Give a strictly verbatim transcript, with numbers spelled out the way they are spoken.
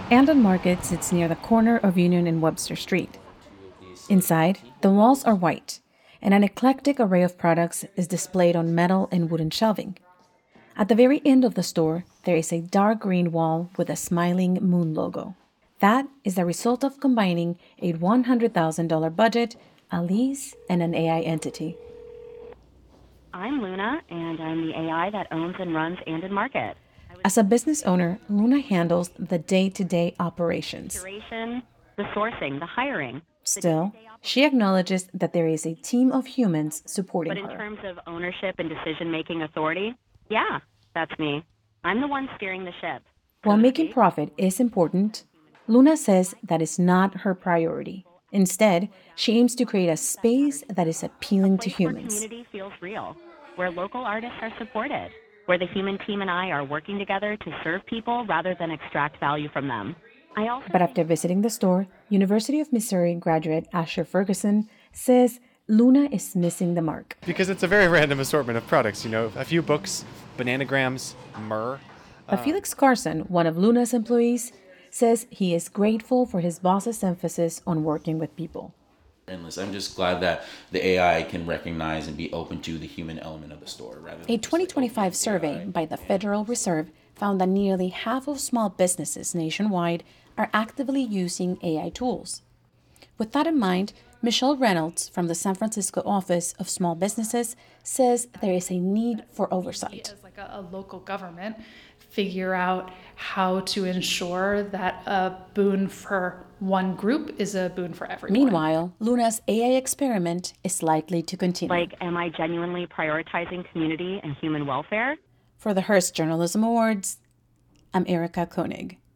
Andon Market sits near the corner of Union and Webster Street. Inside, the walls are white, and an eclectic array of products is displayed on metal and wooden shelving. At the very end of the store, there is a dark green wall with a smiling moon logo. That is the result of combining a one hundred thousand dollars budget, a lease, and an A I entity. I'm Luna, and I'm the A I that owns and runs Andon Market. As a business owner, Luna handles the day-to-day operations. Curation, the sourcing, the hiring. Still, she acknowledges that there is a team of humans supporting But in her. terms of ownership and decision-making authority, yeah, that's me. I'm the one steering the ship. While making profit is important, Luna says that is not her priority. Instead, she aims to create a space that is appealing to Place where humans. community feels real, where local artists are supported, where the human team and I are working together to serve people rather than extract value from them. I also But after visiting the store, University of Missouri graduate Asher Ferguson says Luna is missing the mark. Because it's a very random assortment of products, you know, a few books, bananagrams, myrrh. But Felix Carson, one of Luna's employees, says he is grateful for his boss's emphasis on working with people. Endless. I'm just glad that the A I can recognize and be open to the human element of the store. Rather than A just twenty like, twenty-five oh, survey A I. by the Federal Reserve found that nearly half of small businesses nationwide are actively using A I tools. With that in mind, Michelle Reynolds from the San Francisco Office of Small Businesses says there is a need for oversight. As like a, a local government, figure out how to ensure that a boon for one group is a boon for everyone. Meanwhile, Luna's A I experiment is likely to continue. like, am I genuinely prioritizing community and human welfare? For the Hearst Journalism Awards, I'm Erica Koenig.